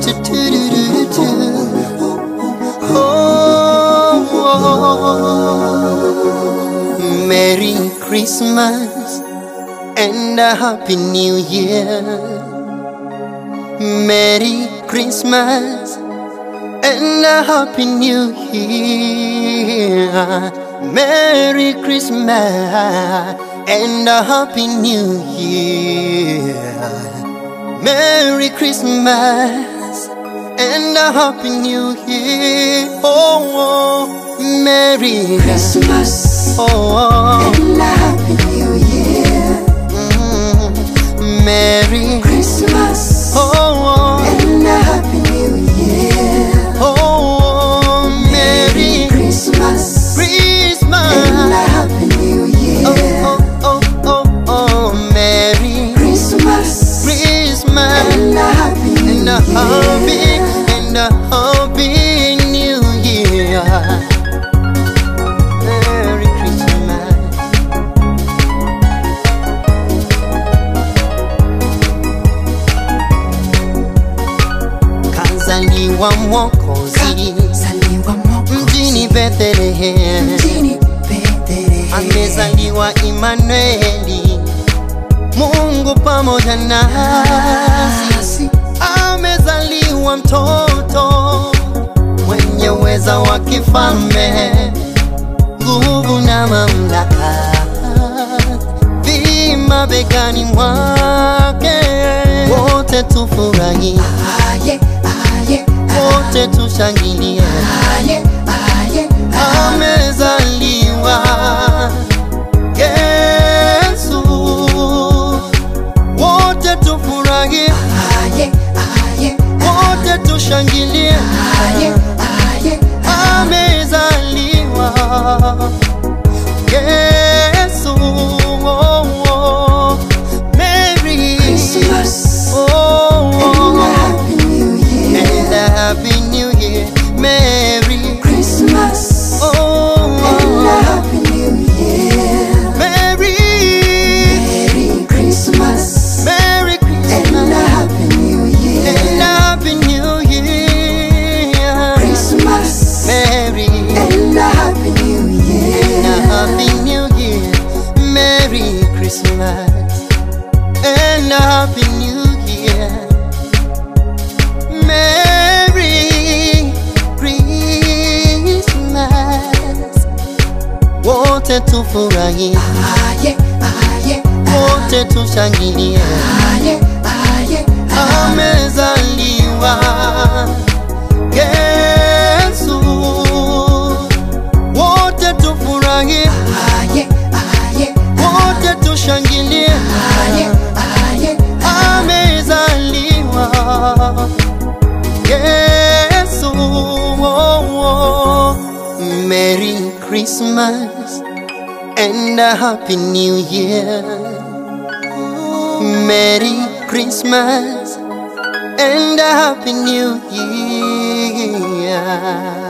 Merry Christmas and a Happy New Year. Merry Christmas and a Happy New Year. Merry Christmas and a Happy New Year. Merry Christmas and a Happy New Year. Oh, Merry Christmas oh, and a Happy New Year. Merry Christmas oh, and a Happy New Year. oh, Merry Christmas Christmas and a Happy New Year. oh, Merry Christmas Christmas and a Happy New and a Happy New Year. Merry Christmas. Kazaliwa Mwokozi mjini Bethlehem, amezaliwa Immanueli, Mungu pamoja nasi. Amezaliwa mtoto mwenye uweza wa kifalme, nguvu na mamlaka vima begani mwake. Wote tufurahi, wote tushangilie, amezaliwa Yesu. Wote tufurahi, wote tushangilie, amezaliwa Yesu. Merry Christmas oh, and a Happy New and a Happy New Year. Year. Merry Christmas and a Happy New Year. Merry Christmas Merry and Christmas a Happy New Year. and a Happy New Year. Christmas Merry and a Happy New Year. and a Happy New Year. Merry Christmas and a Happy New Year. Merry Christmas. Wote tufurahi, wote tushangilie, amezaliwa Yesu. Wote tufurahi, wote tushangilie, amezaliwa Yesu. Merry Christmas and a Happy New Year. Merry Christmas and a Happy New Year.